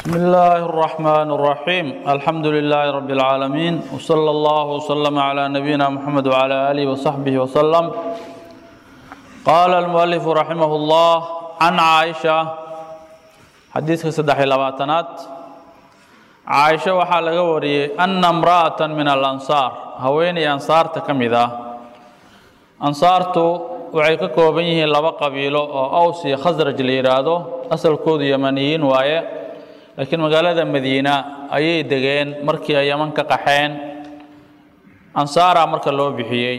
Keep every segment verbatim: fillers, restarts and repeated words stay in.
بسم الله الرحمن الرحيم الحمد لله رب العالمين وصلى الله وسلم على نبينا محمد وعلى آله وصحبه وسلم قال المؤلف رحمه الله عن عائشة حديث صدح لباتنات عائشة وحال قوري أن امرأة من الأنصار هويني أنصار تكمذا أنصارتو وعيككو بيه لبا قبيلو أوسي خزرج ليرادو أصل كود يمنيين وايه لكن مقالة مدينة أي دقين مركي أيامن كقحين أنصارا مركا لو بحيي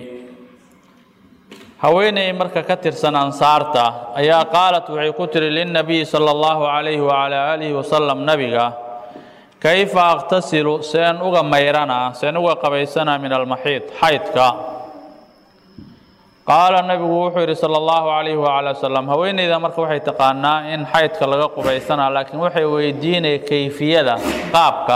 هويني مركا كتر سن أنصارتا أيا قالت وعي كتر للنبي صلى الله عليه وعلى آله وسلم نبيغا كيف أغتسل سين أغا ميرانا سين أغا قبيسنا من المحيط حيثك قال النبي وحير صلى الله عليه وعلى وسلم هوين إذا مركب وحي تقانا إن حيثك لغا قبيسنا لكن وحي ويدين كيفية قابك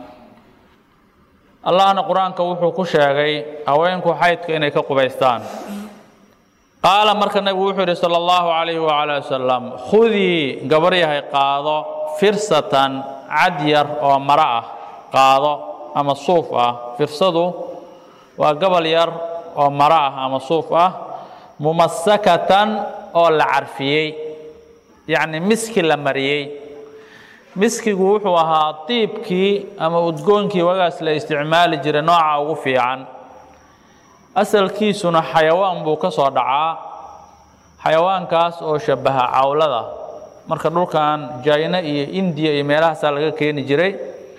الله أنا قرآنك وحو كشاغي هوينك حيثك إنك قبيستان قال مركب النبي وحير صلى الله عليه وعلى وسلم خذي قبريها قاضو فرصة عدير أو مرأة قاضو أما الصوفة فرصدو وقبل ير oo mara ah ama suuf ah mumassakatan oo la carfiyay yaani miski la mariyay miskigu wuxuu ahaa tiibkii ama udgoonkii wagaas la isticmaali jiray nooca ugu fiican asalkiisuna xayawaan buu ka soo dhacaa xayawaankaas oo shabaha cawlada marka dhulkan China iyo India iyo meelahaas laga keeni jiray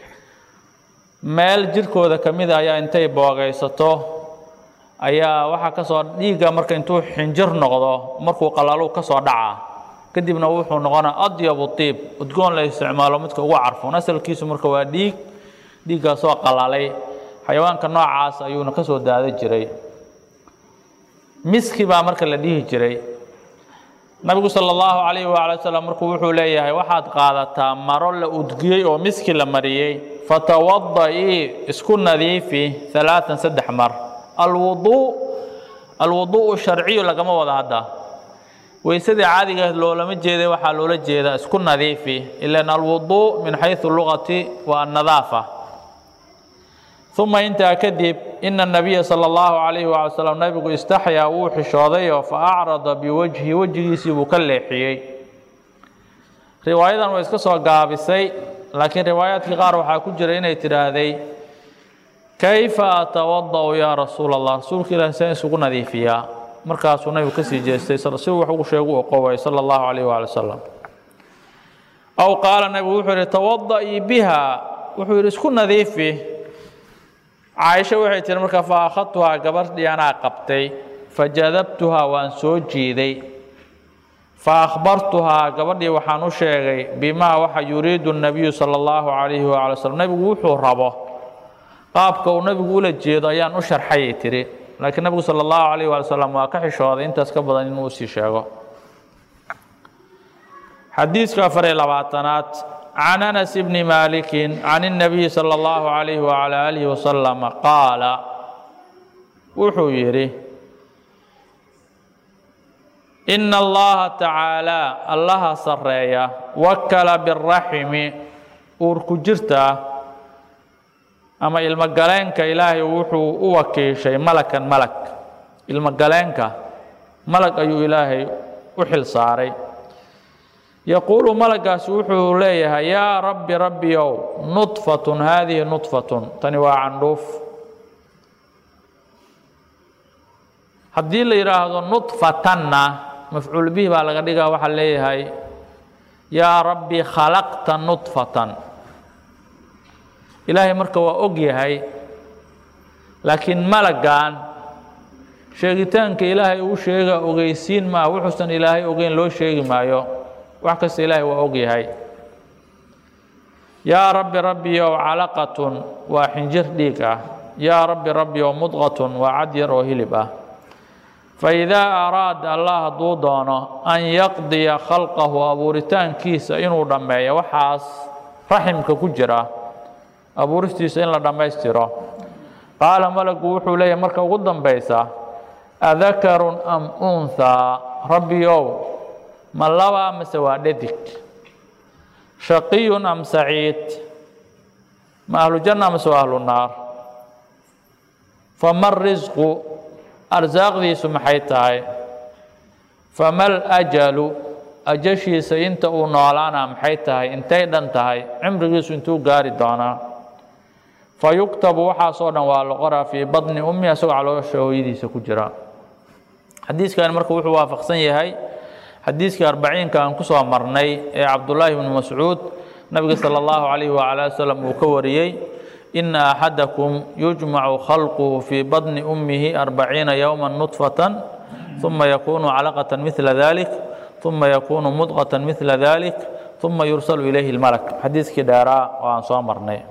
meel jirkooda kamid ah ayaa intay boogaysato ayaa waxa ka soo dhiiga marka intuu xinjir noqdo markuu qalaalo ka soo dhaca kadibna wuxuu noqonaa adyabu tiib udgoon la isticmaalo midka ugu carfoon asalkiisu marka waa dhiig dhiiga soo qalaalay xayawaanka noocaas ayuuna ka soo daaday jiray miski baa marka la dhihi jiray nabigu sallallahu alayhi wa sallam markuu wuxuu leeyahay waxaad qaadataa maro la udgiyay oo miski la mariyay fatawaddi isku nadiifi ثلاثة saddex mar الوضوء الوضوء الشرعي لقما وضع هذا ويسدي عادي لو لم يجيده وحا لولا جيده اسكو نظيفي الا ان الوضوء من حيث اللغه والنظافه ثم انت كذب ان النبي صلى الله عليه وسلم نبي استحيا وحشودي فاعرض بوجهه وجهه سبكلحيي روايه واسكو سو غابسي لكن روايات قار وحا كجرا اني تراهدي كيف أتوضأ يا رسول الله رسولك إلى إنسان سكون نظيفيا مركز النبي كسي جيستي صلى الله صلى الله عليه وسلم أو قال النبي وحير توضئي بها وحير سكون نظيفي عائشة وحير تلمرك فأخذتها قبرت لي أنا قبتي فجذبتها وأنسوجي ذي فأخبرتها قبرت لي وحانوشيغي بما وحا يريد النبي صلى الله عليه وسلم النبي وحير ربه qaabka uu nabigu ula jeedo ayaan u sharxay tiri laakiin nabigu sallallahu alayhi wa sallam waa ka xishooday intaas ka badan inuu si sheego xadiiska afar iyo labaatanaad عن أنس بن مالك عن النبي صلى الله عليه وعلى آله وسلم قال وحيره إن الله تعالى الله سريا وكل بالرحم أركجرته أما المجالنك إلهي وحو أوكي شيء ملكا ملك المجالنك ملك أي إلهي وحل صاري يقول ملك سوحو ليها يا ربي ربي يو نطفة هذه نطفة تنوى عن روف حدي اللي يراهدو نطفة مفعول به بالغديقة وحل ليها يا ربي خلقت نطفة إلهي مركا وأوجيهاي لكن ملكان شيغتان كإلهي وشيغا أوجيسين ما وحسن إلهي أوجين لو شيغ ما يو وحكس إلهي وأوجيهاي يا ربي ربي يو علقة وحنجر ديكا يا ربي ربي يو مضغة وعدير وهلبة فإذا أراد الله دودانا أن يقضي خلقه أبورتان كيس إنو دمي وحاس رحمك كجرة abuuristiisa in la dhameystiro qaala malaku wuxuu leeyahay marka ugu dambaysa adhakarun am untha rabbiyow ma laba mise waa dhadig شقي أم سعيد ما أهل الجنة أم سوى أهل النار فما الرزق أرزاق ذي سمحيتها فما الأجل أجشي سينت ونولانا محيتها انتي دنتهاي عمري سنتو قاري دونا فيكتب وحاصونا والغرى في بطن أمي أسوء على الشهويدي سكجرا حديث كان مركب وافق سنية هاي حديث كان أربعين كان كسوة مرني عبد الله بن مسعود نبي صلى الله عليه وعلى وسلم وكوريي إن أحدكم يجمع خلقه في بطن أمه أربعين يوما نطفة ثم يكون علقة مثل ذلك ثم يكون مضغة مثل ذلك ثم يرسل إليه الملك حديث كدارا وعن صامرني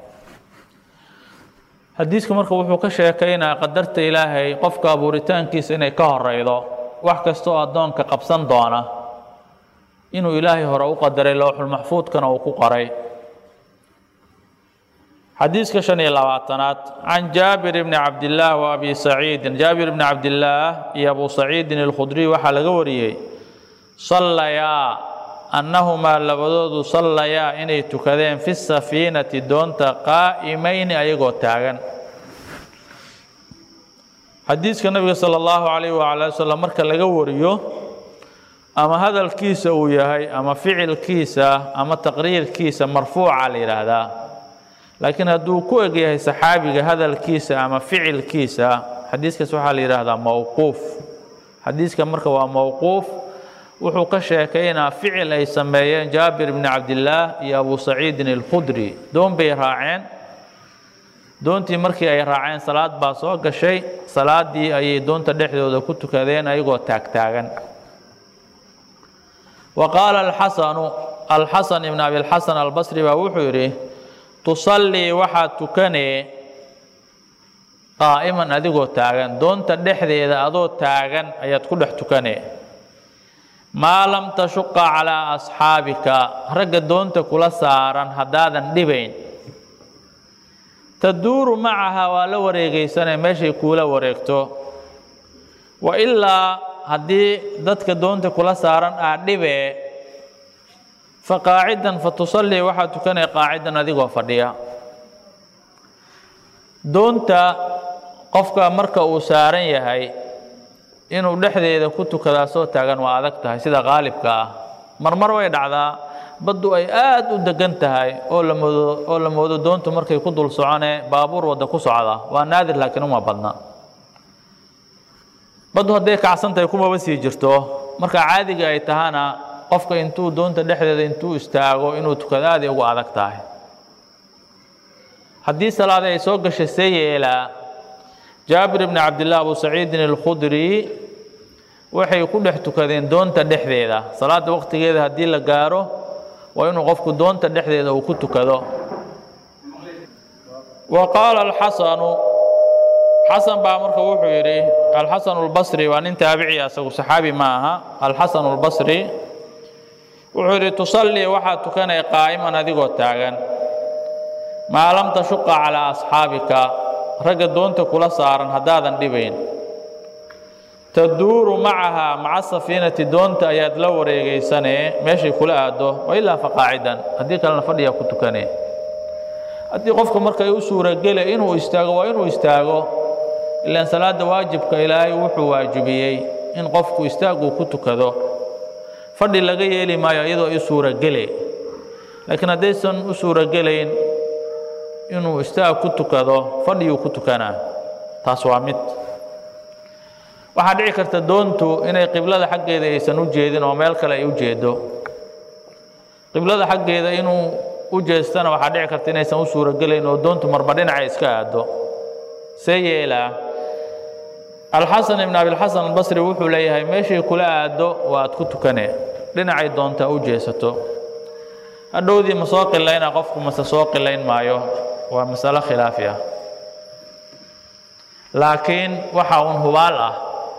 حديث كمركب وحو كشيكينا قدرت إلهي قفك أبوريتان كيس إني كهر ريضا وحكستو أدون كقبسان دونا إنو إلهي هرأو قدري لوح المحفوظ كان وكو قري حديث كشني لواتنات عن جابر بن عبد الله وأبي سعيد جابر بن عبد الله يا أبو سعيد الخدري وحل قوري صليا أنهما لبدود صليا إني تكذين في السفينة دونت قائمين أيقو تاغن حديث النبي صلى الله عليه وعلى وسلم مركا لقوريو أما هذا الكيس وياهي أما فعل كيسة أما تقرير كيسة مرفوع على هذا لكن هدو كوغي صحابي هذا الكيسة أما فعل كيسة حديث كسوحة لهذا موقوف حديث كمركا موقوف وحو كشيكينا فعل أي سميين جابر بن عبد الله يا أبو سعيد الخدري دون بي راعين دونتي مركي أي راعين صلاة باسوق الشيء صلاة دي أي دون تدحدو دا كنتو كذين أيقو تاك تاغن وقال الحسن الحسن بن أبي الحسن البصري ووحيري تصلي وحد تكني قائما أدقو تاغن دون تدحدي إذا أدو تاغن أيات كل تكني ما لم تشق على أصحابك رق دون تكل سارا هدادا دبين تدور معها ولو وريقي سنة ماشي كولا وريقتو وإلا هدي دتك دون تكل سارا أدبي فقاعدا فتصلي واحد كان قاعدا أدقو فرديا دونت قفك مركا وسارا يهي inuu dhexdeeda ku tukada soo taagan waa adag tahay sida qaalibka ah marmar way dhacdaa baddu ay aad u degan tahay oo la moodo oo la moodo doontu markay ku dul soconee baabuur wada ku socda waa naadir laakiin uma badna baddu haday kacsan tahay kuma wasi jirto marka caadiga ay tahana qofka intuu doonta dhexdeeda intuu istaago inuu tukada aad ugu adag tahay hadii salaad ay soo gashay sayela جابر بن عبد الله أبو سعيد الخدري وحي كل احتكادين دون تدحذيذا صلاة وقت كذا هدي لقاره وإنه غفك دون تدحذيذا وكنت كذا وقال الحسن حسن بأمرك وحيري الحسن البصري وأن انت أبعي أسو صحابي معها الحسن البصري وحيري تصلي واحد كان قائما هذه تاغن ما لم تشق على أصحابك رجع دونت كل صار هذا دبين تدور معها مع السفينة دونت أياد لو رجع سنة ماشي كل أدو وإلا فقاعدا هديك أنا فدي كنت كني هدي قفك مركا يوسو رجال إنه يستاجو وإنه يستاجو إلا إن صلاة واجب كإلهي وحو واجبيي إن قفك يستاجو كنت كذا فدي لقي لي ما يعيدو يوسو رجال لكن هديسن يوسو رجالين inuu istaag ku tukado fadhiyo ku tukana taas waa mid waxa dhici karta doontu inay qiblada xaggeeda aysan u jeedin oo meel kale ay u jeedo qiblada xaggeeda inuu u jeestana waxa dhici karta inaysan u suura galeyn oo doontu marba dhinaca iska aado sayela الحسن بن أبي الحسن البصري وحو ليهي ماشي كل aado waad ku tukane dhinacay doonta u jeesato hadowdii masoo qilayna qofku ma soo qilayn maayo waa mas'ala khilaafiya laakiin waxa uu hubaal ah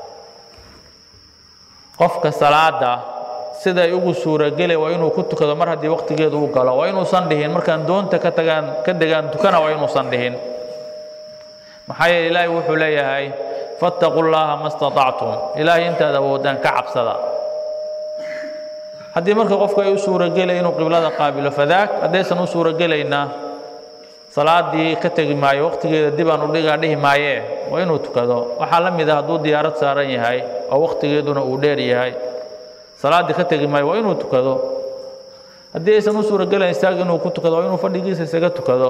qofka salaada sida ay ugu suura galay waa inuu ku tukado mar hadii waqtigeedu uu galo waa inuu san dhihin markaan doonta ka tagaan ka degaan tukana waa inuu san dhihin maxay ilaahay wuxuu leeyahay fattaqullaha mastata'tum ilaahay inta awoodaan ka cabsada haddii marka qofka ay u suuragelay inuu qiblada qaabilo fadaak haddaysan u suuragelayna salaadii ka tegi maayo waqtigeeda dib aan u dhigaa dhihi maayee waa inuu tukado waxaa la mid ah hadduu diyaarad saaran yahay oo waqtigeeduna uu dheer yahay salaadii ka tegi maayo waa inuu tukado haddii aysan u suuragelayn istaag inuu ku tukado waa inuu fadhigiisa isaga tukado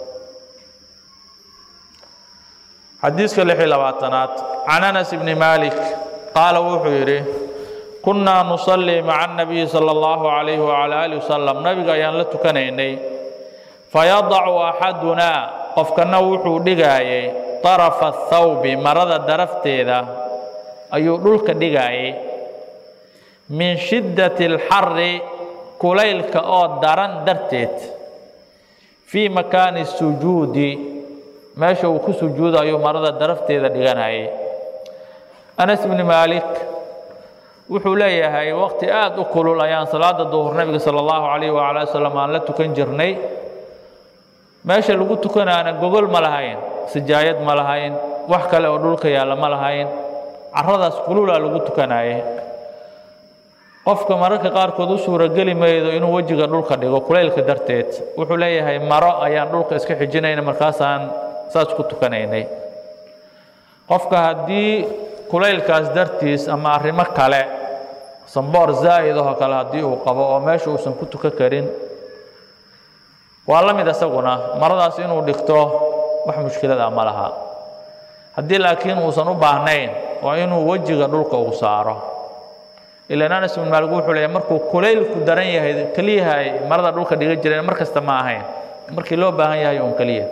xadiiska lix iyo labaatanaad can anas ibni maalik qaala wuxuu yidhi kunnaa nusallii maca annabiyi sala allahu calayhi wacala aalihi wasalam nabiga ayaan la tukanaynay fayadacu axadunaa qofkana wuxuu dhigaayay طarafa athawbi marada darafteeda ayuu dhulka dhigaayay min shiddati alxarri kulaylka oo daran darteed fii makaani sujuudi meesha uu ku sujuudayo marada darafteeda dhiganayay anas ibni maalik wuxuu leeyahay waqti aad u kulul ayaan salaada duhur nabiga sala allahu calayhi wacala ali wasalam aan la tukan jirnay meesha lagu tukanaana gogol ma lahayn sijaayad ma lahayn wax kale oo dhulka yaalla ma lahayn carradaas kululaa lagu tukanaayay qofka mararka qaarkood u suurageli maydo inuu wejiga dhulka dhigo kulaylka darteed wuxuu leeyahay maro ayaan dhulka iska xijinayna markaasaan saas ku tukanaynay qofka haddii kulaylkaas dartiis ama arrimo kale samboor zaa'id oo kale haddii uu qabo oo meesha uusan ku tukan karin waa la mid asaguna maradaas inuu dhigto wax mushkilada ma laha haddii laakiin uusan u baahnayn waa inuu wejiga dhulka ugu saaro ilaan anas ibn maalik wuxuu leeyahay markuu kulaylku daran yahay kaliyahay marada dhulka dhiga jireen mar kasta ma ahayn markii loo baahan yahay uun kaliya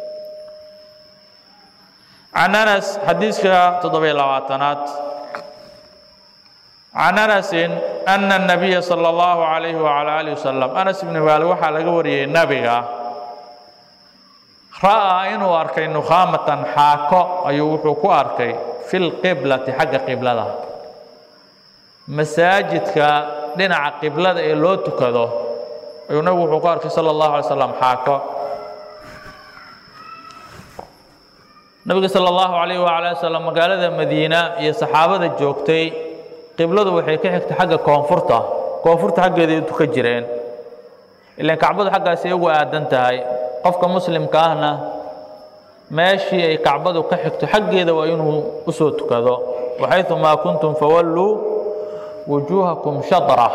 can anas xadiiska toddoba iyo labaatanaad can anasin ana الnabiya salى اllahu calayhi wacala alihi wasalam anas ibni maalik waxaa laga wariyey nabiga ra'aa inuu arkay nukhaamatan xaako ayuu wuxuu ku arkay fi lqiblati xagga qiblada masaajidka dhinaca qiblada ee loo tukado ayuu nabigu wuxuu ku arkay sala allahu alay slam xaako nabiga sala allahu calayhi wacala ali wasalam magaalada madiina iyo saxaabada joogtay qibladu waxay ka xigtay xagga koonfurta koonfurta xaggeeday u tukan jireen ilaan kacbadu xaggaasi ugu aadan tahay qofka muslimka ahna meeshii ay kacbadu ka xigto xaggeeda waa inuu u soo tukado waxayumaa kuntum fawalluu wujuuhakum shadrah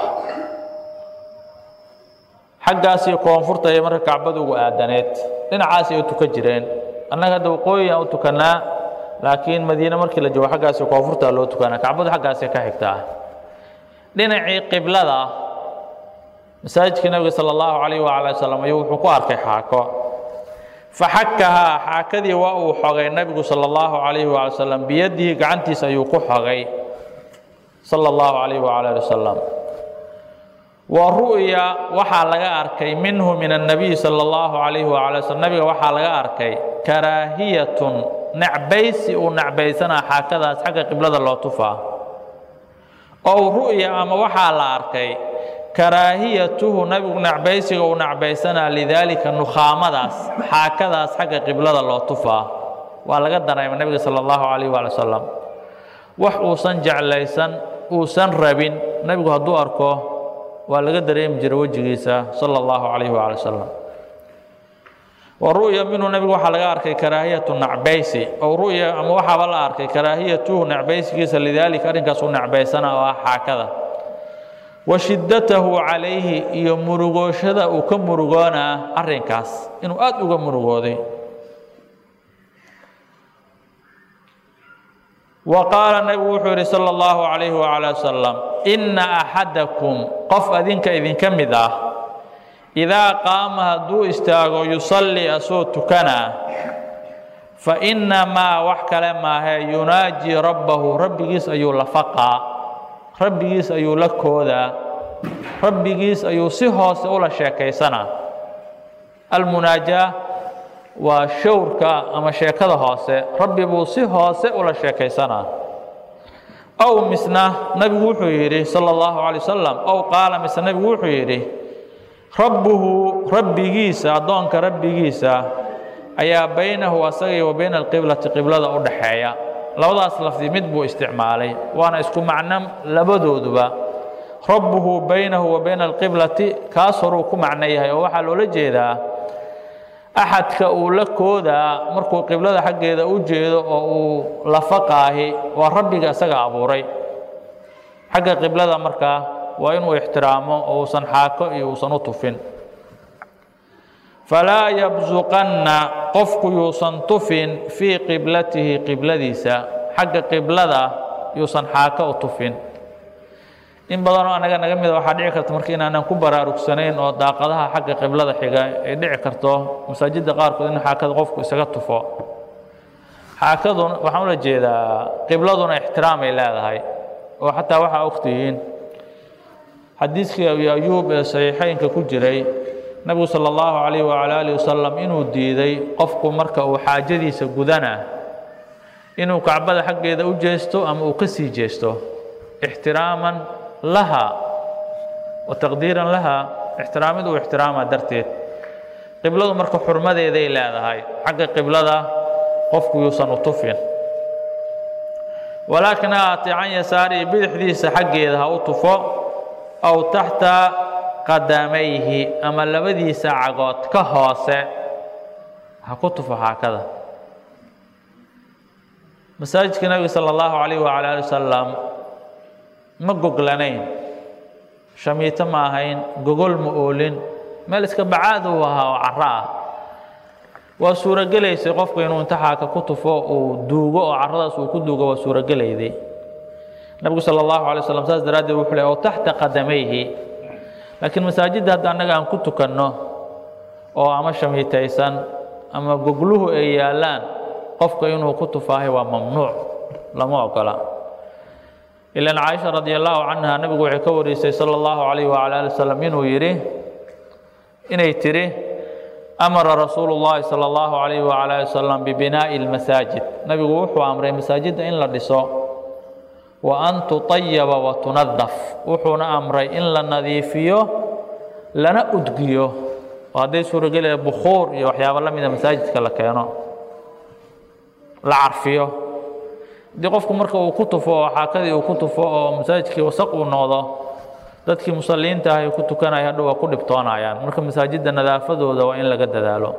xaggaasi koonfurta ay marka kacbadu ugu aadaneed dhinacaasi ay u tukan jireen annaga hadda waqooyi aan u tukannaa laakiin madiine markii la joogo xaggaasi koonfurta loo tukanaa kacbadu xaggaasi ka xigtaa dhinacii qiblada masaajidkii nabiga sala allahu calayhi wacala ali wasalam ayuu wuxuu ku arkay xaako faxakahaa xaakadii waa uu xogay nabigu sala allahu calayhi wacala wasalam biyadihi gacantiisa ayuu ku xogay sala allahu calayhi wacala ali wasalam wa ru'ya waxaa laga arkay minhu min annabiyi sala allahu calayhi wacala wasalam nabiga waxaa laga arkay karaahiyatun nacbaysi uu nacbaysanaa xaakadaas xagga qiblada loo tufaa ow ru'ya ama waxaa la arkay karaahiyatuhu nabigu nacbaysiga uu nacbaysanaa lidaalika nukhaamadaas xaakadaas xagga qiblada loo tufaa waa laga dareemay nabiga sala allahu calayhi waala wasalam wax uusan jeclaysan uusan rabin nabigu hadduu arko waa laga dareemi jiray wejigiisa sala allahu calayhi waala wasalam wa ru'ya minhu nabigu waxaa laga arkay karaahiyatu nacbaysi ow ru'ya ama waxaaba la arkay karaahiyatuhu nacbaysigiisa lidaalika arrinkaas uu nacbaysanaa oo ah xaakada wa shiddatahu calayhi iyo murugooshada uu ka murugoonaa arrinkaas inuu aad uga murugooday wa qaala nabigu wuxuu yidhi sala allahu calayhi wacala wasalam inna axadakum qof adinka idinka mid ah idaa qaama hadduu istaago yusallii asoo tukanaa fa innamaa wax kale maahee yunaajii rabbahu rabbigiis ayuu la faqaa rabbigiis ayuu la koodaa rabbigiis ayuu si hoose ula sheekaysanaa almunaajaa waa showrka ama sheekada hoose rabbi buu si hoose ula sheekaysanaa ow misna nabigu wuxuu yidhi sala allahu calay wasalam ow qaala misna nabigu wuxuu yidhi rabbuhu rabbigiisa addoonka rabbigiisa ayaa baynahu asagii wa bayna alqiblati qiblada u dhaxeeya labadaas lafdi mid buu isticmaalay waana isku macno labadooduba rabbuhu baynahu wa bayna alqiblati kaas horuu ku macno yahay oo waxaa loola jeedaa axadka uu la koodaa markuu qiblada xaggeeda u jeedo oo uu la faqaahi waa rabbiga isaga abuuray xagga qiblada markaa waa inuu ixtiraamo oo uusan xaako iyo uusan u tufin falaa yabsuqanna qofku yuusan tufin fii qiblatihi qibladiisa xagga qiblada yuusan xaako u tufin in badanoo anaga naga mida waxaa dhici karta marka inaanan ku baraarugsanayn oo daaqadaha xagga qiblada xiga ay dhici karto masaajidda qaarkood in xaakada qofku isaga tufo xaakaduna waxaan ula jeedaa qibladuna ixtiraamay leedahay oo xataa waxaa ogtihiin xadiiskii abi ayuub ee saxiixeynka ku jiray nabigu sala allahu calayh wacala aalihi wasalam inuu diiday qofku marka uu xaajadiisa gudana inuu kacbada xaggeeda u jeesto ama uu ka sii jeesto ixtiraaman laha wa taqdiiran laha ixtiraamid uu ixtiraama darteed qibladu marka xurmadeeday leedahay xagga qiblada qofku yuusan u tufin walaakin ha aatee can yasaarihi bidixdiisa xaggeeda ha u tufo aw taxta qadamayhi ama labadiisa cagood ka hoose ha ku tufo xaakada masaajidka nabiga sala allahu calayh wacala ali wasalam ma goglanayn shamiito ma ahayn gogol ma oolin meel iska bacaad uu ahaa oo carro ah waa suurogelaysay qofku inuu inta xaaka ku tufo uu duugo oo carradaas uu ku duugo waa suurogelayday nabigu sala allahu alay wasalam saas daraaddeed wuxuu leey oo taxta qadamayhi laakiin masaajidda hadda annaga aan ku tukanno oo ama shamiitaysan ama gogluhu ay yaallaan qofka inuu ku tufaahay waa mamnuuc lama ogola ilan caaisha radi allahu canha nabigu waxay ka warisay sala allahu calayh wacala ali wasalam inuu yidhi inay tidhi amara rasuulu llahi sala allahu calayh wacala ali wasalam bibinaa'i lmasaajid nabigu wuxuu amray masaajidda in la dhiso wa an tutayaba wa tunadaf wuxuuna amray in la nadiifiyo lana udgiyo oo hadday suurogelaya bukhuur iyo waxyaabo la mida masaajidka la keeno la carfiyo haddii qofku marka uu ku tufo oo xaakadii uu ku tufo oo masaajidkii wasaq uu noqdo dadkii musalliinta ah ay ku tukanaya hadhow waa ku dhibtoonayaan marka masaajidda nadaafadooda waa in laga dadaalo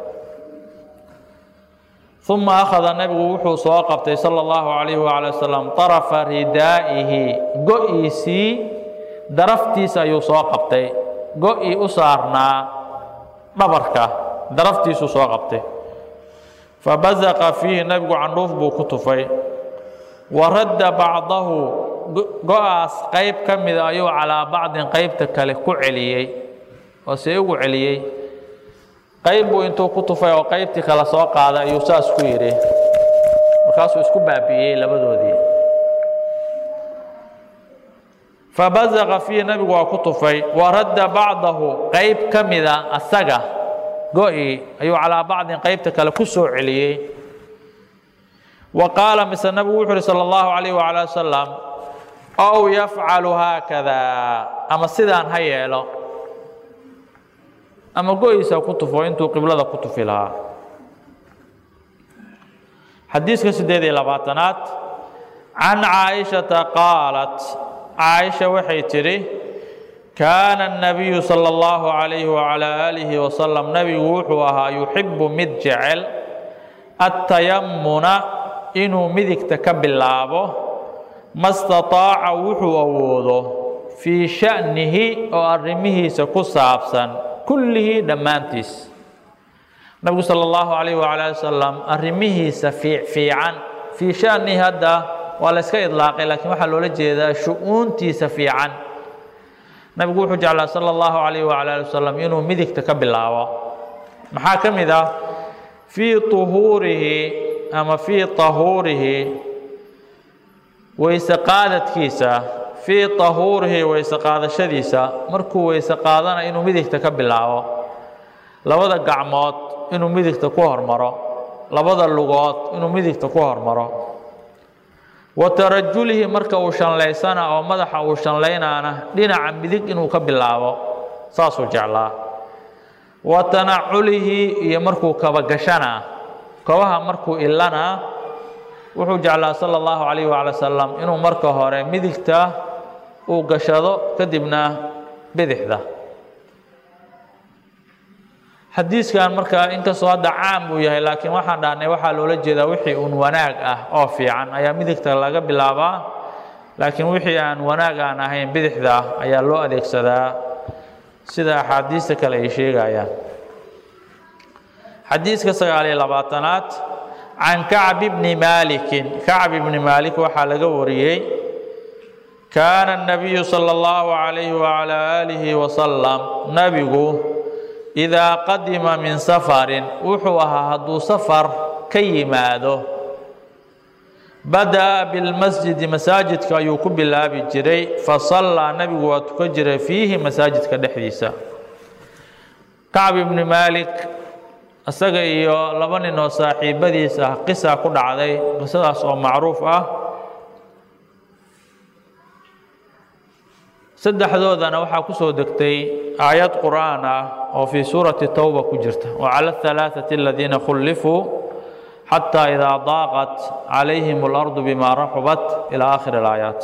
uma akhada nabigu wuxuu soo qabtay sala allahu calayh wacala wasalam طarafa ridaa'ihi go-iisii daraftiisa ayuu soo qabtay go-ii u saarnaa dhabarka daraftiisuu soo qabtay fabazaqa fiihi nabigu candhuuf buu ku tufay wa radda bacdahu go-aas qayb ka mida ayuu calaa bacdin qaybta kale ku celiyey oo see ugu celiyey qayb buu intuu ku tufay oo qaybtii kale soo qaaday ayuu saas ku yidhi markaasuu isku baabi'iyey labadoodii fabazaqa fiihi nabigu waa ku tufay wa radda bacdahu qayb ka mida asaga go-i ayuu calaa bacdin qaybta kale ku soo celiyey wa qaala mise nabigu wuxuu uhi sala allahu calayh wacala wasalam ow yafcalu haakada ama sidaan ha yeelo ama go-iisa ku tufo intuu qiblada ku tufi lahaa xadiiska siddeed iyo labaatanaad can caaishata qaalat caaisha waxay tidhi kaana الnabiyu salى اllahu عalayhi wacalى aalihi wasalam nabigu wuxuu ahaa yuxibu mid jecel atayamuna inuu midigta ka bilaabo ma staطaaca wuxuu awoodo fii sha'nihi oo arrimihiisa ku saabsan kullihii dhammaantiis nabigu salى اllahu عalayh wacala ali wasalam arrimihiisa fiican fii sha'nihi hadda waa la yska idlaaqay laakiin waxaa loola jeedaa shu-uuntiisa fiican nabigu wuxuu jeclaa salى اllahu عalayh wacala ali wasalam inuu midigta ka bilaabo maxaa ka mid ah fii طuhuurihi ama fii طahuurihi weyse qaadadkiisa fii طahuurihi weyse qaadashadiisa markuu weyse qaadana inuu midigta ka bilaabo labada gacmood inuu midigta ku hormaro labada lugood inuu midigta ku hormaro wa tarajulihi marka uu shanlaysana oo madaxa uu shanlaynaana dhinaca midig inuu ka bilaabo saasuu jeclaa wa tanaculihi iyo markuu kaba gashana kabaha markuu ilana wuxuu jeclaa sala allahu calayh wacala wasalam inuu marka hore midigta uu gashado kadibna bidixda xadiiskan marka inkastoo hadda caam uu yahay laakiin waxaan dhahnay waxaa loola jeedaa wixii uun wanaag ah oo fiican ayaa midigta laga bilaabaa laakiin wixii aan wanaag aan ahayn bidixda ayaa loo adeegsadaa sida axaadiista kale ay sheegayaan xadiiska sagaal iyo labaatanaad can kacb ibni maalikin kacb ibni maalik waxaa laga wariyey kaana الnabiyu salى اllahu عalayhi وعalى آlihi wasalam nabigu idaa qadima min safarin wuxuu ahaa hadduu safar ka yimaado bada'a bilmasjidi masaajidka ayuu ku bilaabi jiray fasallaa nabigu waa tukan jiray fiihi masaajidka dhexdiisa kacb ibni maalik isaga iyo laba nin oo saaxiibadiis ah qisa ku dhacday qisadaas oo macruuf ah saddexdoodana waxaa ku soo degtay aayad qur'aan ah oo fii suurati tawba ku jirta wacala alhalaaثati aladiina khullifuu xataa idaa daaqat calayhim اlardu bima raxubat ilaa aakhiri alaayaat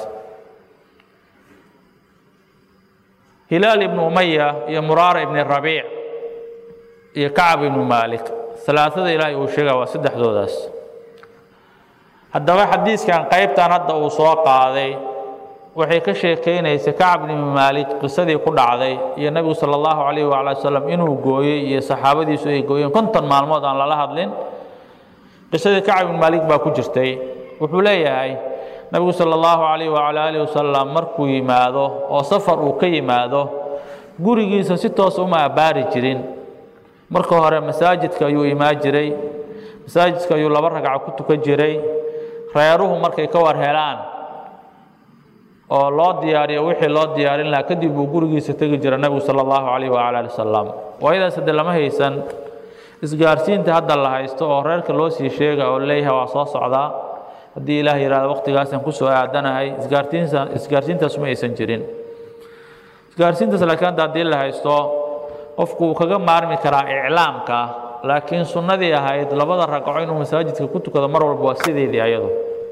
hilaal ibnu umaya iyo muraara ibni rabiic iyo kacb ibnu maalik halaaثada ilaahay uu sheega waa saddexdoodaas haddaba xadiiskan qaybtan hadda uu soo qaaday waxay ka sheekeynaysa kacb ibn maalik qisadii ku dhacday iyo nabigu sala allahu calayhi waala wasalam inuu gooyey iyo saxaabadiisu ay gooyeen konton maalmood aan lala hadlin qisadii kacb ibn maalik baa ku jirtay wuxuu leeyahay nabigu sala allahu calayhi waala aalihi wasalam markuu yimaado oo safar uu ka yimaado gurigiisa si toos uma abaari jirin marka hore masaajidka ayuu imaan jiray masaajidka ayuu laba ragco ku tukan jiray reeruhu markay ka war helaan oo loo diyaariyo wixii loo diyaarin lahaa kadib uu gurigiisa tegi jiray nabigu sala allahu calayhi waala aalihi wasalam waayadaas hadde lama haysan isgaarsiinta hadda la haysto oo reerka loo sii sheega oo leeyahay waa soo socdaa haddii ilaah yidhahdo waqtigaasaan kusoo aadanahay isgaarsiinta isgaarsiintaas ma aysan jirin isgaarsiintaas laakiin hadda haddii la haysto qofku uu kaga maarmi karaa iclaamka laakiin sunnadii ahayd labada ragco inuu masaajidka ku tukado mar walba waa sideedii ayadu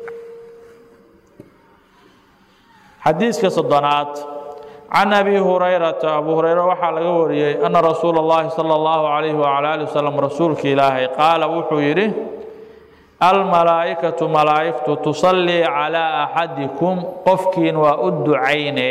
xadiiska soddonaad can abi hurayrata abu hurayre waxaa laga wariyey anna rasuula اllahi salى اllahu calayhi wacala alih wasalam rasuulka ilaahay qaala wuxuu yidhi almalaa'ikatu malaa'igtu tusallii calaa axadikum qofkiin waa u ducayne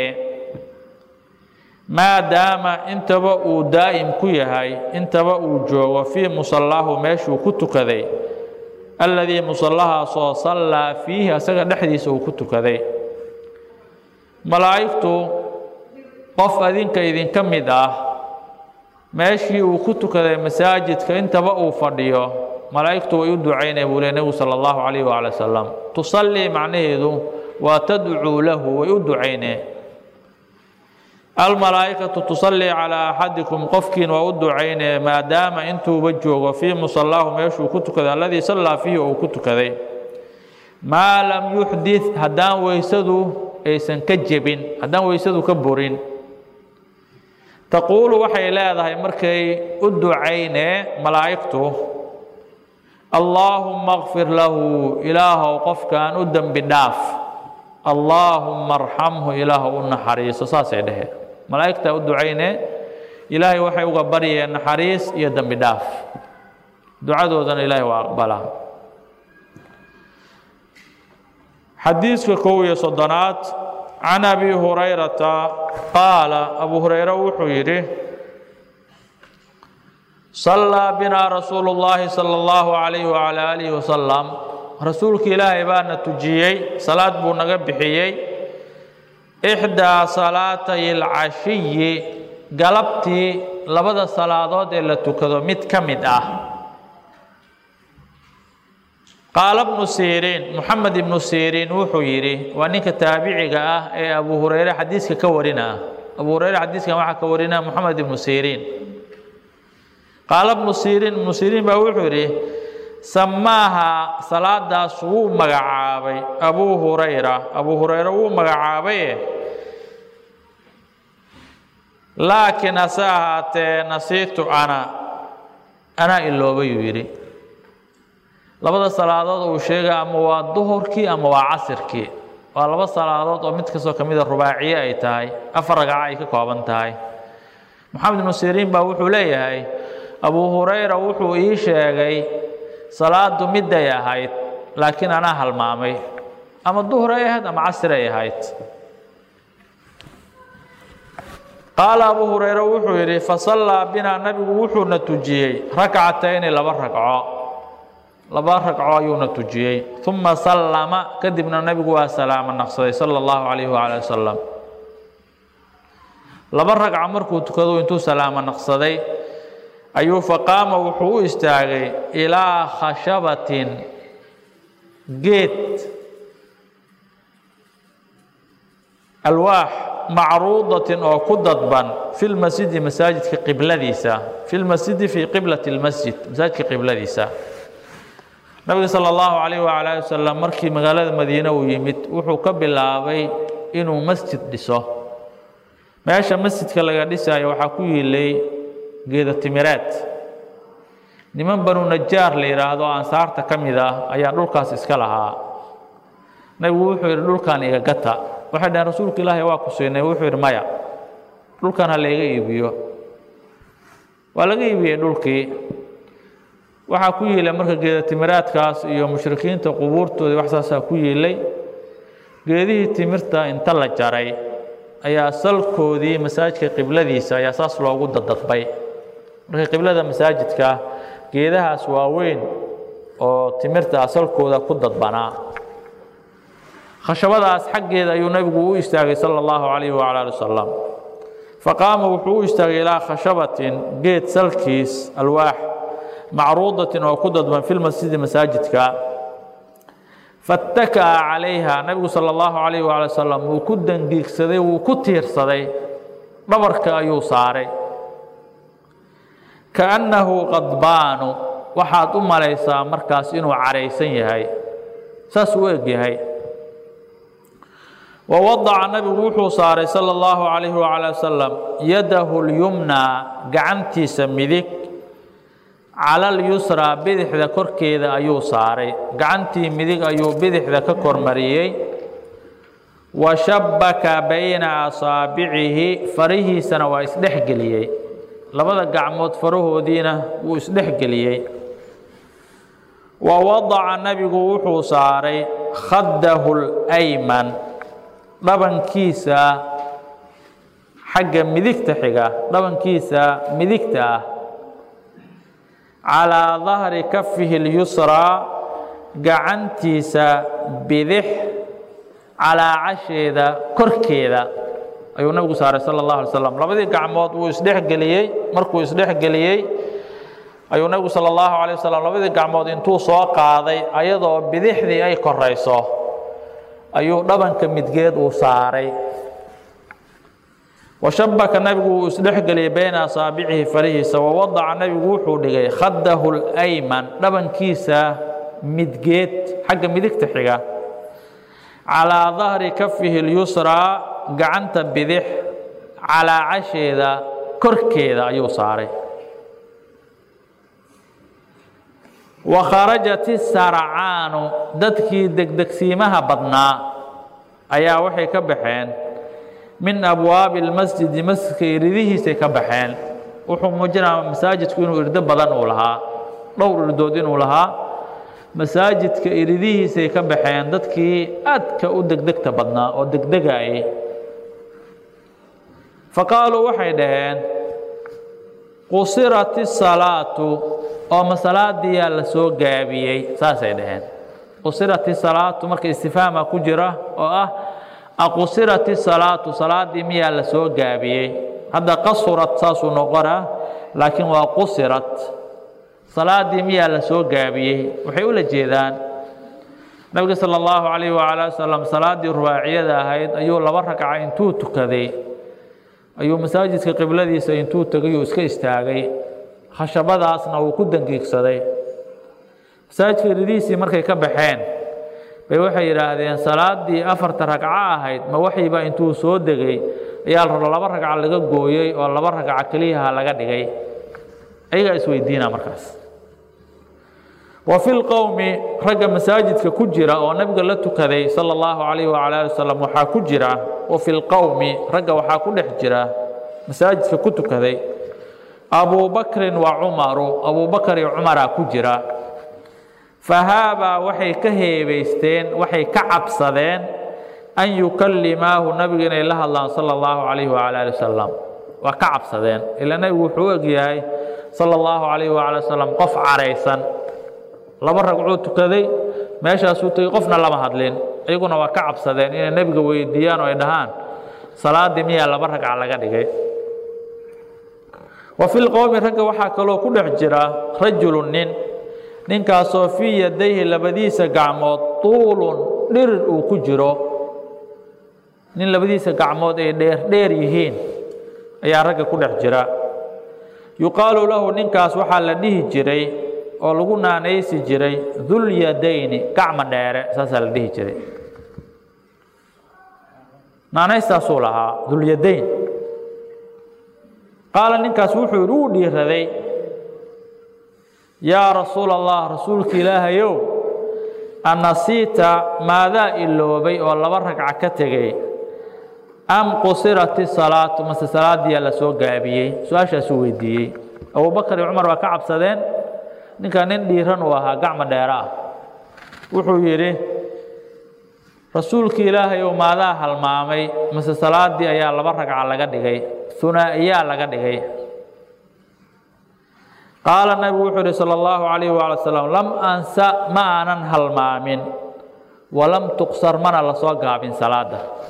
maadaama intaba uu daa'im ku yahay intaba uu joogo fii musallaahu meeshuu ku tukaday alladii musallahaasoo sallaa fiihi asaga dhexdiisa uu ku tukaday malaa'igtu qof adinka idinka mid ah meeshii uu ku tukaday masaajidka intaba uu fadhiyo malaa'igtu way u ducaynaya buu leey nebigu sala allahu calayhi waala wasalam tusallii macnaheedu waa tadcuu lahu way u ducaynee almalaa'ikatu tusallii calaa axadikum qofkiin waa u ducaynee maadaama intuuba joogo fii musallaahu meeshuu ku tukaday alladii sallaa fiihi uu ku tukaday maa lam yuxdid haddaan weysadu aysan ka jebin haddaan weysadu ka burin taquulu waxay leedahay markay u ducaynee malaa'igtu allaahumma akfir lahu ilaahow qofkaan u dembi dhaaf allaahumma arxamhu ilaahow u naxariiso saasay dheheen malaa'igtaa u ducaynee ilaahay waxay uga baryeen naxariis iyo dembi dhaaf ducadoodana ilaahay waa aqbalaa xadiiska kow iyo soddonaad can abi hurayrata qaala abu hurayre wuxuu yidhi sallaa binaa rasuulu اllaahi salى اllahu calayhi wacala aalihi wasalam rasuulka ilaahay baana tujiyey salaad buu naga bixiyey ixdaa salaatay alcashiyi galabtii labada salaadood ee la tukado mid ka mid ah qaala bnu siriin moxamed ibnu siriin wuxuu yidhi waa ninka taabiciga ah ee abu hurayre xadiiska ka warinaa abu hurayre xadiiskan waxaa ka warinaa moxamed ibnu siriin qaala bnu siriin ibnu siriin baa wuxuu yidhi samaaha salaadaas wuu magacaabay abu hurayra abu hurayre wuu magacaabaye laakiin hase ahaatee nasiitu ana anaa iloobayuu yidhi labada salaadood uu sheegay ama waa duhurkii ama waa casirkii waa laba salaadood oo mid kastoo kamid ah rubaaciye ay tahay afar ragco ay ka kooban tahay maxamed ibn siriin baa wuxuu leeyahay abu hurayra wuxuu ii sheegay salaadu miday ahayd laakiin anaa halmaamay ama duhur ay ahayd ama casr ay ahayd qaala abu hurayra wuxuu yidhi fasallaa binaa nabigu wuxuuna tujiyey rakcatayni laba ragco laba ragco ayuuna tujiyey uma sallama kadibna nabigu waa salaamo naqsaday sala allahu calayhi waala wasalam laba ragco markuu tukado intuu salaamo naqsaday ayuu faqaama wuxuu u istaagay ilaa khashabatin geed alwaax macruudatin oo ku dadban fi lmasjidi masaajidka qibladiisa fi lmasjidi fii qiblati lmasjid masaajidka qibladiisa nabiga sala allahu calayh waala ali wasalam markii magaalada madiine uu yimid wuxuu ka bilaabay inuu masjid dhiso meesha masjidka laga dhisayo waxaa ku yiilay geeda timireed niman banu najaar la yidhaahdo ansaarta ka mid ah ayaa dhulkaas iska lahaa nabigu wuxuu yidhi dhulkan iga gata waxay dhaheen rasuulka ilaahi waa ku siinay wuxuu yidhi maya dhulkan ha layga iibiyo waa laga iibiyey dhulkii waxaa ku yiilay marka geeda timiraadkaas iyo mushrikiinta qubuurtoodii wax saasaa ku yiilay geedihii timirta inta la jaray ayaa salkoodii masaajidka qibladiisa ayaa saas loogu dadadbay marka qiblada masaajidka geedahaas waaweyn oo timirta asalkooda ku dadbanaa khashabadaas xaggeeda ayuu nabigu u istaagay sala allahu calayhi wacala ali wasalam faqaama wuxuu u istaagay ilaa khashabatin geed salkiis alwaax macruudatin oo ku dadban fi lmasjidi masaajidka fattakaa calayha nabigu sala allahu calayhi wacala wasalam wuu ku dangiigsaday wuu ku tiirsaday dhabarka ayuu saaray kaannahu qadbaanu waxaad u malaysaa markaas inuu caraysan yahay saas u eg yahay wawadaca nabigu wuxuu saaray sala allahu calayhi wacala wasalam yadahu lyumnaa gacantiisa midig cala alyusraa bidixda korkeeda ayuu saaray gacantii midig ayuu bidixda ka kormariyey wa shabbaka bayna asaabicihi farihiisana waa isdhexgeliyey labada gacmood farahoodiina wuu isdhexgeliyey wa wadaca nabigu wuxuu saaray khaddahu lyman dhabankiisa xagga midigta xiga dhabankiisa midigta ah calaa dahri kafihi اlyusraa gacantiisa bidix calaa casheeda korkeeda ayuu nabigu saaray sala اllahu alay slam labadii gacmood wuu isdhexgeliyey markuu isdhexgeliyey ayuu nabigu sala allahu alay wasalam labadii gacmood intuu soo qaaday ayadoo bidixdii ay korayso ayuu dhabanka midgeed uu saaray washabaka nabigu wuu isdhexgeliyey bayna asaabicihi farihiisa wawadaca nabigu wuxuu dhigay khaddahu lyman dhabankiisa midgeed xagga midigta xiga calaa dahri kafihi اlyusraa gacanta bidix calaa casheeda korkeeda ayuu saaray wakharajat isarcaanu dadkii degdegsiimaha badnaa ayaa waxay ka baxeen min abwaabi اlmasjidi masjidka iridihiisay ka baxeen wuxuu muujinaa masaajidku inuu irdo badan uu lahaa dhowr irdood inuu lahaa masaajidka iridihiisay ka baxeen dadkii aadka u degdegta badnaa oo degdegayay faqaaluu waxay dhaheen qusirat isalaatu oo masalaadiyaa la soo gaabiyey saasay dhaheen qusirat isalaatu marka istifhaama ku jira oo ah aqusirat isalaatu salaadii miyaa la soo gaabiyey hadda qasurat saasuu noqonaa laakiin waa qusirat salaadii miyaa la soo gaabiyey waxay ula jeedaan nabiga sala allahu calayhi wacala wasalam salaadii rubaaciyada ahayd ayuu laba ragca intuu tukaday ayuu masaajidka qibladiisa intuu tegay uu iska istaagay khashabadaasna wuu ku dangiigsaday masaajidka iridihiisii markay ka baxeen bay waxay yidhaahdeen salaadii afarta ragco ahayd ma waxayba intuu soo degay ayaa la laba ragca laga gooyey oo laba ragca keliyaha laga dhigay ayagaa isweydiina markaas وفي القوم رجع مساجد كجرة ونبي لا تكذي صلى الله عليه وعلى آله وسلم وحا كجرة وفي القوم رجع وحا كل حجرة مساجد كتكذي أبو بكر وعمر أبو بكر وعمر كجرة فهابا وحي كهيبيستين وحي كعب صدين أن يكلماه النبي إله الله صلى الله عليه وعلى آله وسلم وكعب صدين إلا النبي وحوقي صلى الله عليه وعلى وسلم قف عريسا لما رجعوا تكذي ماشى سوتي قفنا لما هدلين يقولون وكعب صدين إن النبي ويديان ويدهان صلاة دمية لما رجع على قديه وفي القوم رجع وحكلوا كل حجرة رجل نين نين كاسو في يديه لبديس قعمود طول دير وكجرو نين لبديس قعمود دير دير يهين يا رجع كل حجرة يقال له نين كاس وحال لديه جري oo lagu naanaysi jiray dhul yadayni gacma dheere saasa la dhihi jiray naanaysta soo lahaa dhul yadayn qaala ninkaas wuxuu u dhiiraday yaa rasuul allah rasuulki ilaahayow anasita maada iloobay oo laba ragca ka tagay am qusirati salaatu mas salaadii la soo gaabiyay su'aashaas uu weydiiyay Abu Bakar iyo Umar waa ka cabsadeen ninka nin dhiiran oo ahaa gacma dheera wuxuu yiri rasuulki ilaahay oo maada halmaamay mas salaadii ayaa laba ragca laga dhigay ثنائية لقديه قال النبي صلى الله عليه وسلم لم أنسى ما أنا هالمامين ولم تقصر من الله صاقها من صلاة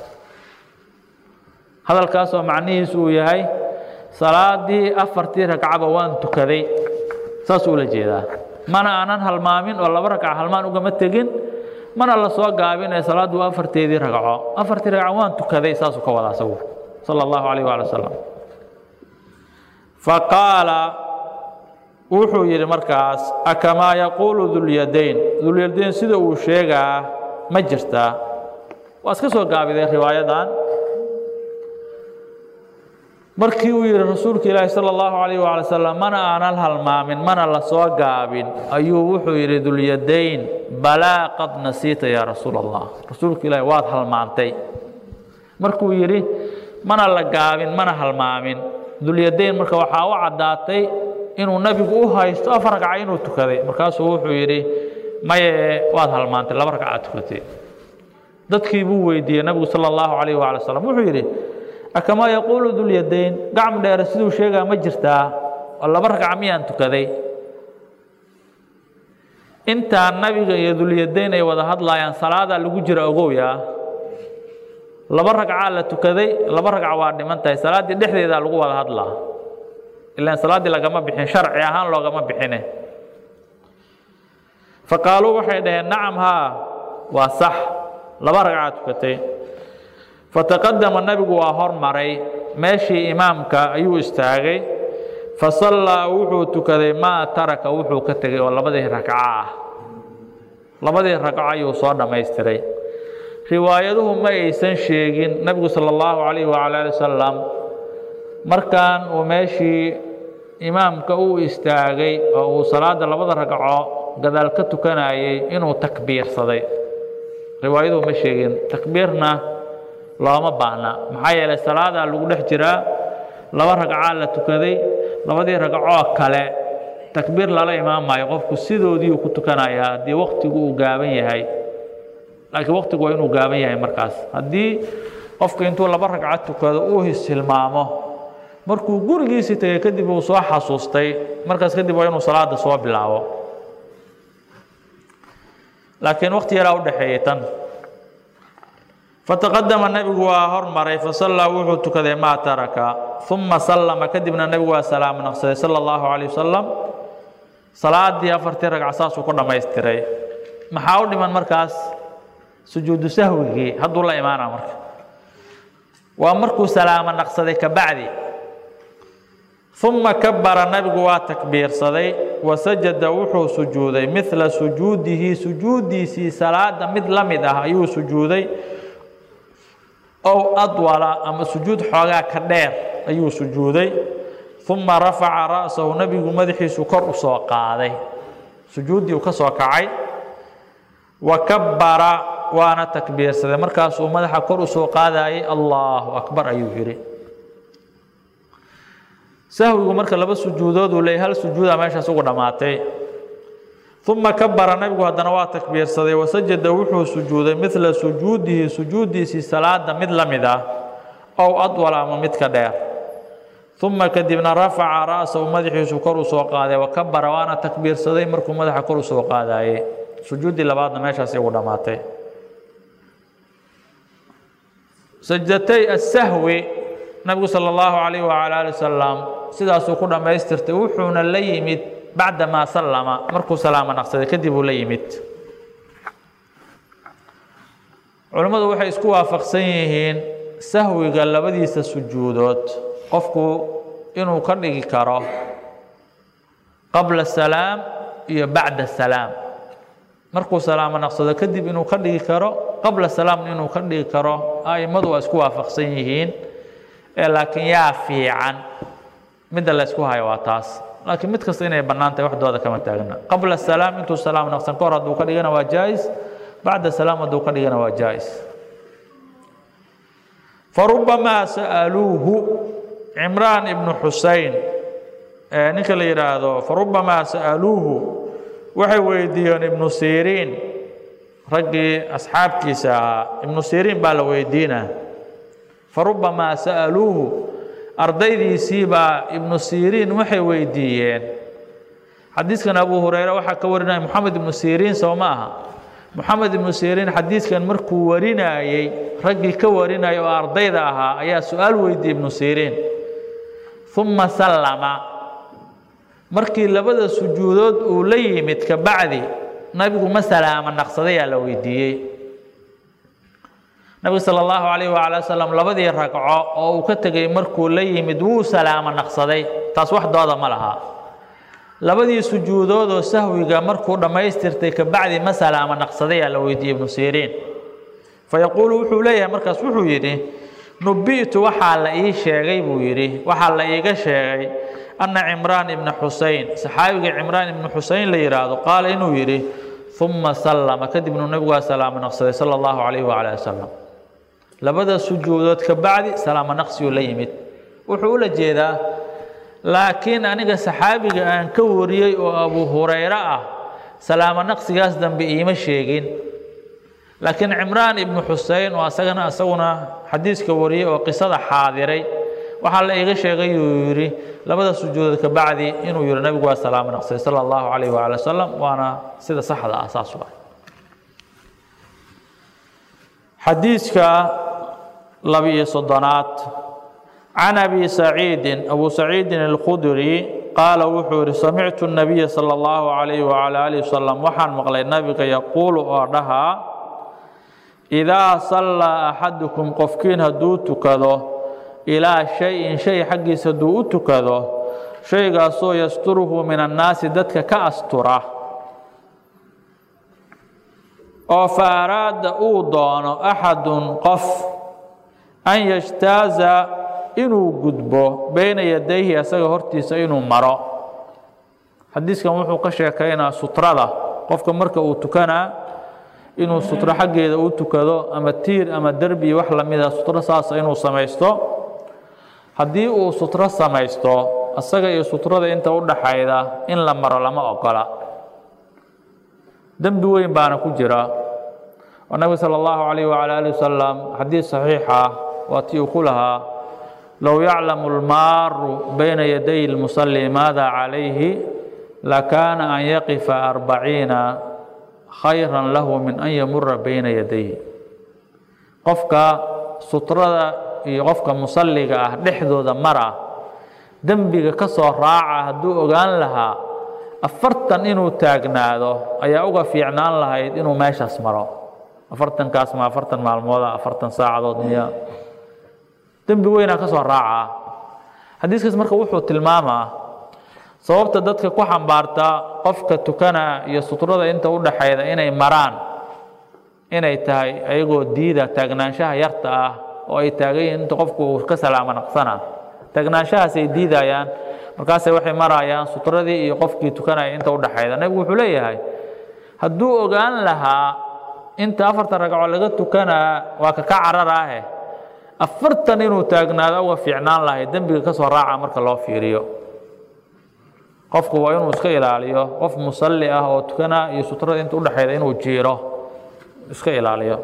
هذا الكاس معنيه سوية هاي صلاة دي أفرتي ركعة وان تكذي ساسول جيدا من أنا هالمامين ولا بركع هالمان وقمت تجين من الله صاقها من صلاة وأفرتي دي ركعة أفرتي ركعة وان تكذي ساسو كولا سوف صلى الله عليه وسلم فقال وحو يري مركاس أكما يقول ذو اليدين ذو اليدين سيده وشيغا ما جرتا واسكسو غابيده روايدان markii uu yiri rasuulka ilaahay sallallahu alayhi wa sallam mana aanal halmaamin mana la soo gaabin ayuu wuxuu yiri dhul yadayn bala qad nasita ya rasuulallah rasuulka ilaahay waad halmaantay markuu yiri mana la gaabin mana halmaamin dhul yadayn marka waxa uu cadaatay inuu nabigu u haysto afar ragca inuu tukaday markaas wuxuu yiri maye waad halmaantay laba ragca tukatay dadkii buu weydiiyay nabigu sallallahu alayhi wa sallam wuxuu yiri كما يقول ذو اليدين قام دير سيدو شيغا ما جرتا ولا بركع ميان تكدي انت النبي ذو اليدين اي ودا هدلايان صلاه لوgu jira ogowya laba ragca la tukaday laba ragca waa dhimantahay salaadii dhexdeeda lagu wada hadlaa ilaa salaadii laga ma bixin sharci ahaan looga ma bixine faqaalu waxay dhaheen nacam ha waa sax laba ragca tukatay فتقدم النبي وهر مري ماشي إمامك أيو استاغي فصلى وحو تكذي ما ترك وحو كتغي ولا بده ركعة لبده ركعة يوصل ما يستري روايتهم ما يسن شيغين النبي صلى الله عليه وعلى آله وسلم مركان وماشي إمامك أو استاغي أو صلاة لبده ركعة قدال كتكناي إنه تكبير صدي روايتهم ما شيغين تكبيرنا looma baahna maxay yeelay salaada lagu dhex jira laba ragca la tukaday labadii ragco kale takbiir la imaamay qofku sidoodii ku tukanaya hadii waqtigu uu gaaban yahay laakiin waqtigu waa inuu gaaban yahay markaas hadii qofku intuu laba ragca tukado uu hisilmaamo markuu gurigiisa tagay kadib uu soo xasuustay markaas kadib waa inuu salaada soo bilaabo laakiin waqti yar u dhaxeeyay tan فتقدم النبي وهر مري فصلى وحو تكذي ما ترك ثم سلم كدبنا النبي وسلام نقصد صلى الله عليه وسلم صلاة دي أفرتي ركع أساس وكنا ما يستري محاول من مركز سجود سهوه هدو الله إيمانا مركز ومركو سلام نقصد كبعدي ثم كبر النبي وتكبير صدي وسجد وحو سجودي مثل سجوده سجودي سي صلاة مثل مده أيو سجودي أو أطول أما سجود حاجة كدير أيو سجودي ثم رفع رأسه نبي مدحي سكر وساق عليه sujuudi uu ka soo kacay wa kabbara waana takbiirsaday markaas uu madaxa kor u soo qaadayay Allahu akbar ayuu yiri sahwigu marka laba sujuudood uu leeyahay hal sujuuda meeshaas ugu dhamaatay thumma kabbara nabigu hadana waa takbiirsaday wasajada wuxuu sujuuday mithla sujuudihi sujuudiisi salaada mid lamida oo adwala ama mid ka dheer thumma kadibna rafa'a ra'sahu madaxiisu kor u soo qaaday wa kabbara waana takbiirsaday markuu madaxa kor u soo qaadayay sujuudi labaadna meeshaas ugu dhamaatay sajdatay as-sahwi nabigu sallallahu alayhi wa ala alihi wasallam sidaas uu ku dhameystirtay wuxuuna la yimid bacda ma sallama markuu salaamo naqsaday kadib uu la yimid culimadu waxay isku waafaqsan yihiin sahwiga labadiisa sujuudood qofku inuu ka dhigi karo qabla salaam iyo bacda salaam markuu salaamo naqsado kadib inuu ka dhigi karo qabla salaam inuu ka dhigi karo aimadu waa isku waafaqsan yihiin ee laakiin yaa fiican mid la isku hayo waa taas laakiin mid kasta inay banaantay waxdooda kama taagna qabla salaam intuu salaam naqsan kor haduu ka dhigana waa jaayis bacda salaam haduu ka dhigana waa jaayis فربما سألوه عمران ابن حسين ninka la yiraahdo فربما سألوه waxay weydiiyeen ibn Sirin ragii asxaabtiisa ibn Sirin baa la weydiina فربما سألوه ardaydiisii baa ibn Sirin waxay weydiiyeen xadiiskan Abu Hurayra waxa ka warinay Muhammad ibn Sirin Soomaha Muhammad ibn Sirin xadiiskan markuu warinayay ragii ka warinay oo ardayda ahaa ayaa su'aal weydiiyay ibn Sirin thumma sallama markii labada sujuudood uu la yimid ka bacdi nabigu ma salaama naqsaday la weydiiyay nabiga sallallahu alayhi wa ala sallam labadii ragco oo uu ka tagay markuu la yimid wuu salaama naqsaday taas wax dooda ma laha labadii sujuudood oo sahwiga markuu dhameystirtay ka bacdi ma salaama naqsaday la weydiiyay ibn Sirin fayaqulu wuxuu leeyahay markaas wuxuu yiri nubitu waxa la ii sheegay buu yiri waxa la iiga sheegay anna Imran ibn Husayn saxaabiga Imran ibn Husayn la yiraahdo qaal inuu yiri thumma sallama kadibna nabigu salaama naqsaday sallallahu alayhi wa ala sallam labada sujuudood ka bacdi salaama naqsiyo la yimid wuxuu la jeedaa laakiin aniga saxaabiga aan ka wariyay oo Abu Hurayra ah salaama naqsigaas dambe iima sheegin laakiin Imran ibn Husayn oo asagana asaguna xadiiska wariyay oo qisada xaadiray waxa la iiga sheegay yiri labada sujuudood ka bacdi inuu yiri nabigu salaama naqsiday sallallahu alayhi wa ala sallam waana sida saxda ah asaas ah xadiiska labiyo soddonaad عن أبي سعيد أبو سعيد الخدري قال وحور سمعت النبي صلى الله عليه وعلى آله وسلم وحن مقلي النبي يقول أردها إذا صلى أحدكم قفكين هدوت كذا إلى شيء شيء حق سدوت كذا شيء قاسو يستره من الناس دتك كأستره أو فأراد أوضان أحد قف أن يجتاز inuu gudbo bayna yadayhi asaga hortiisa inuu maro xadiiskan wuxuu ka sheekaynaa sutrada qofka marka uu tukana inuu sutra xageeda uu tukado ama tiir ama darbi wax la mid ah sutra saas inuu sameeysto hadii uu sutra sameeysto asaga iyo sutrada inta u dhaxayda in la maro lama ogola dambi weyn baana ku jira Nabi sallallahu alayhi wa alihi wasallam xadiis saxiixa waa tii uu kulaha لو يعلم المار بين يدي المصلي ماذا عليه لكان أن يقف أربعين خيرا له من أن يمر بين يديه قفك سطرة قفك مصلي دحدو ذا مرة دنبك كسر راعة هدو أغان لها أفرتن إنو تاقنادو أي أغا في عنان لها إنو ماشي أسمرو أفرتن كاسما أفرتن مع الموضة أفرتن ساعة دنيا dambi weyn ka soo raaca hadiiskaas marka wuxuu tilmaamaa sababta dadka ku xambaarta qofka tukana iyo sutrada inta u dhaxayda inay maraan inay tahay ayagoo diida taagnaanshaha yarta ah oo ay taagayeen inta qofku ka salaama naqsana taagnaanshahaas ay diidayaan markaas waxay marayaan sutradii iyo qofkii tukanaya inta u dhaxayda nabigu wuxuu leeyahay hadduu ogaan lahaa inta afartan ragco laga tukanaa waa ka ka cararaahe afartan inuu taagnaado uga fiicnaan lahay dembiga ka soo raaca marka loo fiiriyo qofku waa inuu iska ilaaliyo qof musalli ah oo tukana iyo sutrada inta u dhaxayda inuu jiiro iska ilaaliyo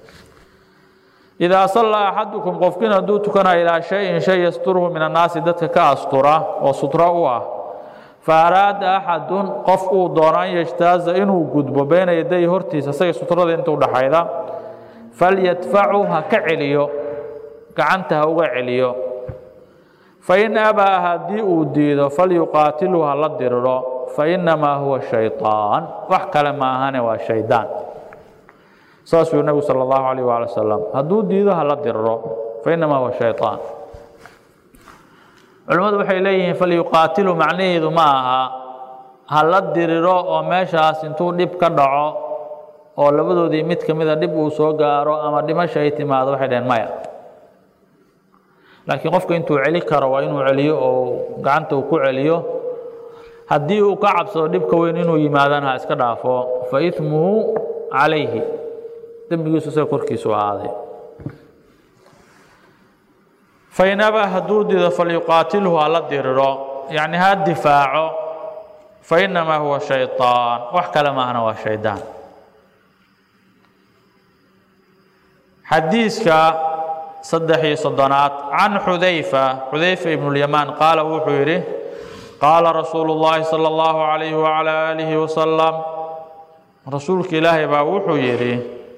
إذا صلى أحدكم قفكنا دو تكنا إلى شيء شيء يستره من الناس دتك كأسطرة وسطرة فأراد أحد قفوا دوران يجتاز إنه قد بين يدي هرتي سسي سطرة أنت ودحيدا فليدفعها كعليو كعنتها وعليو فإن أبى هدي أديد فليقاتلها للدرر فإنما هو الشيطان وحكى لما هنا والشيطان ساسو النبي صلى الله عليه وعلى وسلم هدو ديدها لا ديرو فإنما هو الشيطان علماء waxay leeyihiin فليقاتلوا macnaheedu ma aha hala diriro oo meeshaas intuu dib ka dhaco oo labadoodii mid kamid ah dib uu soo gaaro ama dhimasho ay timaado waxay dheen maya laakiin qofka intuu celi karo waa inuu celiyo oo gacanta uu ku celiyo haddii uu ka cabsado dhibka weyn inuu yimaadana iska dhaafo fa ithmuhu alayhi dembigiisu say korkiisu ahaaday fain abaa hadduu dido falyuqaatilhu hala diriro yacni ha difaaco fainamaa huwa shayطaan wax kale maahna waa shaydaan xadiiska saddex iyo soddonaad can xudayfa xudayfa ibnu lyamaan qaala wuxuu yidhi qaala rasuulu llaahi sala allahu calayhi wacalaa aalihi wasalam rasuulka ilaahay baa wuxuu yidhi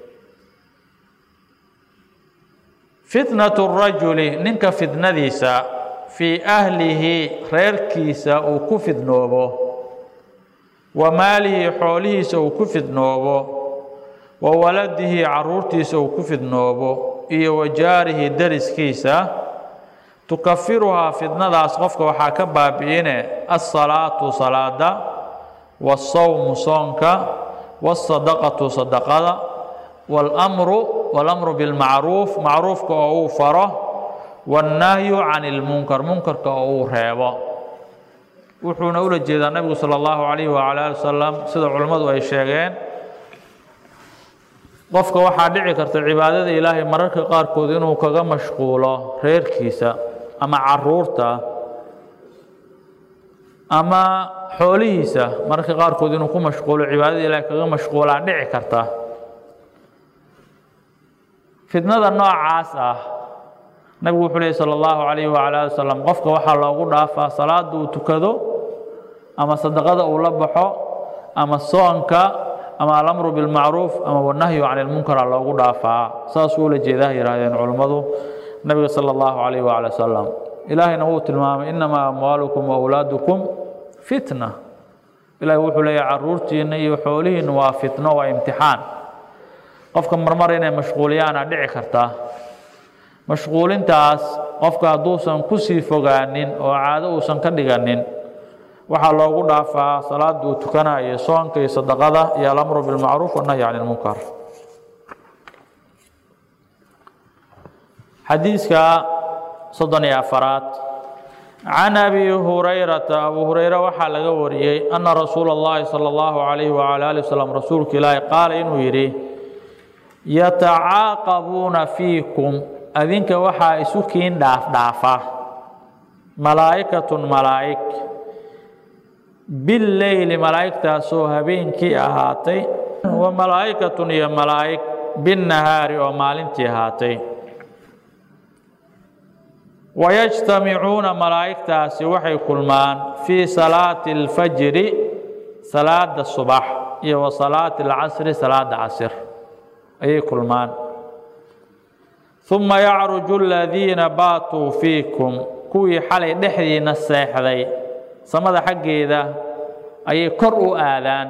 فتنة الرجل ننك فتنة ديسا في أهله ريركيسا وكفد نوبو وماله حوله وكفد نوبو وولده عرورتيس وكفد نوبو إي وجاره درس كيسا تكفرها فتنة أصغفك وحاكا بابين الصلاة صلاة والصوم صونك والصدقة صدقة والأمر والأمر بالمعروف معروف كأو فره والنهي عن المنكر منكر كأو رهبة وحنا أول جدا النبي صلى الله عليه وعلى آله وسلم سيد علماء ويشيغين قفك waxaa dhici karta cibaadada Ilaahay mararka qaar kood inuu kaga mashquulo reerkiisa ama caruurta ama xoolihiisa mararka qaar kood inuu ku mashquulo cibaadada Ilaahay kaga mashquulaa dhici karta fitnada noocaas ah nabigu wuxuu leeyahay sallallahu alayhi wa alihi wasallam qofka waxa loogu dhaafaa salaada uu tukado ama sadaqada uu la baxo ama soonka ama al-amru bil ma'ruf ama wanahyu 'anil munkar loogu dhaafaa saas uu la jeedaa yiraahdeen culimadu nabiga sallallahu alayhi wa alihi wasallam ilaahina uu tilmaamay inma amwalukum wa auladukum fitna ilaahay wuxuu leeyahay caruurtiina iyo xoolihiina waa fitno waa imtixaan qofka marmar inay mashquuliyaan dhici karta mashquulintaas qofka haduusan ku sii fogaanin oo caado uusan ka dhiganin waxa loogu dhaafaa salaada uu tukanayo soonka iyo sadaqada iyo al-amru bil ma'ruf wa nahyi 'anil munkar xadiiska soddon iyo afaraad عن أبي هريرة أبو هريرة وحال غوريي أن رسول الله صلى الله عليه وعلى آله وسلم رسولك الله قال إنه يري يتعاقبون فيكم أذنك وحا إسوكين داف دافا ملائكة ملائك بالليل ملائكة سوهبين كي أهاتي وملائكة يا ملائك بالنهار ومالنتي هاتي ويجتمعون ملائكة سوحي كلمان في صلاة الفجر صلاة الصبح وصلاة العصر صلاة العصر أي كلمان ثم يعرج الذين باتوا فيكم كوي حالي دحدين الساحدي صمد حقي ذا أي كرؤوا آذان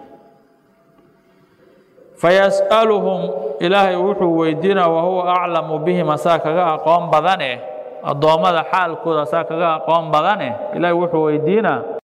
فيسألهم إلهي وحو ويدين وهو أعلم بهم ساكا قوم بذنه الضوامة حال كذا ساكا قوم بذنه إلهي وحو ويدين